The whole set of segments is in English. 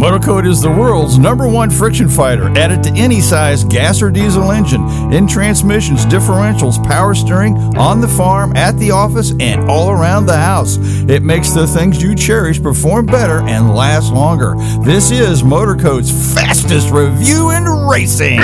Motorcoat is the world's #1 friction fighter. Add it to any size gas or diesel engine, in transmissions, differentials, power steering, on the farm, at the office, and all around the house. It makes the things you cherish perform better and last longer. This is Motorcoat's fastest review in racing.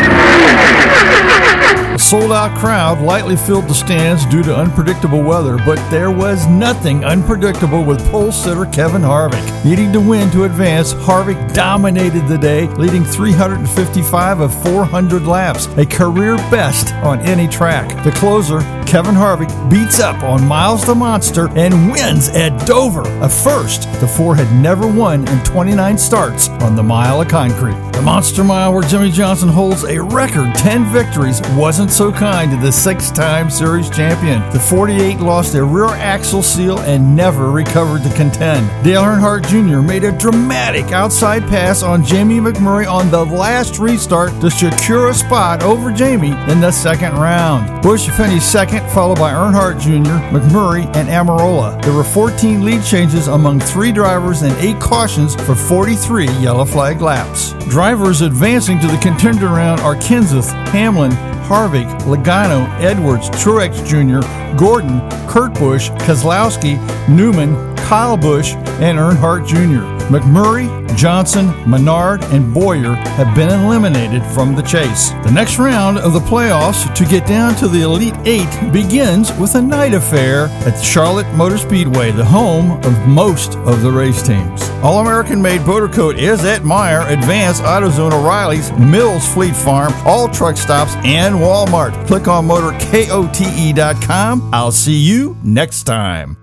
A sold-out crowd lightly filled the stands due to unpredictable weather, but there was nothing unpredictable with pole sitter Kevin Harvick. Needing to win to advance, Harvick dominated the day, leading 355 of 400 laps, a career best on any track. The closer, Kevin Harvick, beats up on Miles the Monster and wins at Dover, a first. The four had never won in 29 starts on the mile of concrete. The Monster Mile, where Jimmie Johnson holds a record 10 victories, wasn't so kind to the 6-time series champion. The 48 lost their rear axle seal and never recovered to contend. Dale Earnhardt Jr. made a dramatic outside pass on Jamie McMurray on the last restart to secure a spot over Jamie in the second round. Busch finished second, followed by Earnhardt Jr., McMurray, and Almirola. There were 14 lead changes among 3 drivers and 8 cautions for 43 yellow flag laps. Drivers advancing to the contender round are Kenseth, Hamlin, Harvick, Logano, Edwards, Truex Jr., Gordon, Kurt Busch, Keselowski, Newman, Kyle Busch, and Earnhardt Jr. McMurray, Johnson, Menard, and Bowyer have been eliminated from the chase. The next round of the playoffs to get down to the Elite 8 begins with a night affair at Charlotte Motor Speedway, the home of most of the race teams. All-American-made Motorcoat is at Meyer, Advance, AutoZone, O'Reilly's, Mills Fleet Farm, all truck stops, and Walmart. Click on motorkote.com. I'll see you next time.